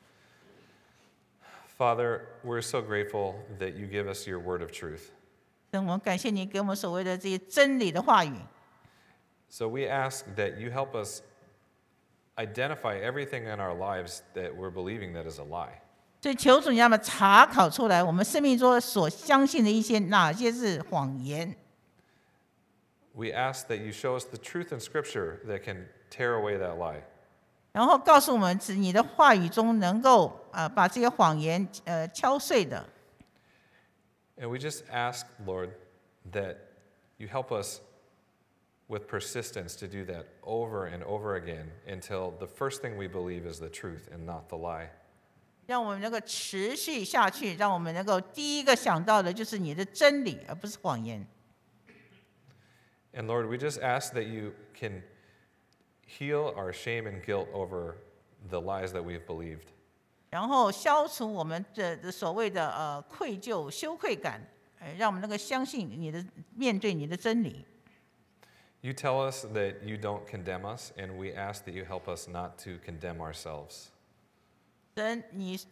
Father, we're so grateful that you give us your word of truth. 神，我们感谢你给我们所谓的这些真理的话语。 So we ask that you help us identify everything in our lives that we're believing that is a lie. 所以求主你让我们查考出来，我们生命中所相信的一些哪些是谎言。 We ask that you show us the truth in Scripture that can tear away that lie. 然后告诉我们，是你的话语中能够把这些谎言敲碎的。 And we just ask, Lord, that you help us with persistence to do that over and over again until the first thing we believe is the truth and not the lie. 让我们能够持续下去，让我们能够第一个想到的就是你的真理，而不是谎言。 And Lord, we just ask that you can heal our shame and guilt over the lies that we've believed. 然后消除我们的所谓的愧疚、羞愧感，让我们能够相信你的，面对你的真理。 You tell us that you don't condemn us, and we ask that you help us not to condemn ourselves. 神，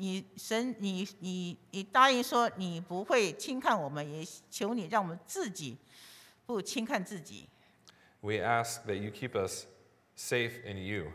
你答应说你不会轻看我们，也求你让我们自己不轻看自己。 We ask that you keep us safe in you.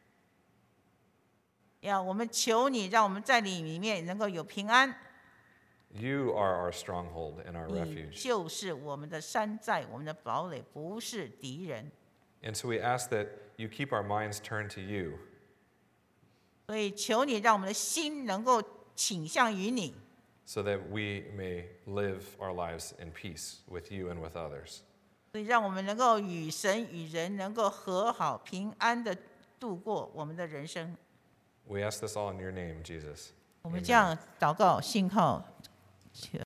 我们求你，让我们在你里面能够有平安。 You are our stronghold and our 你 refuge. 就是我们的山寨，我们的堡垒，不是敌人。 And so we ask that you keep our minds turned to you. 所以求你，让我们的心能够倾向于你， so that we may live our lives in peace with you and with others. 所以让我们能够与神与人能够和好，平安的度过我们的人生。 We ask this all in your name, Jesus. 我们这样祷告，信靠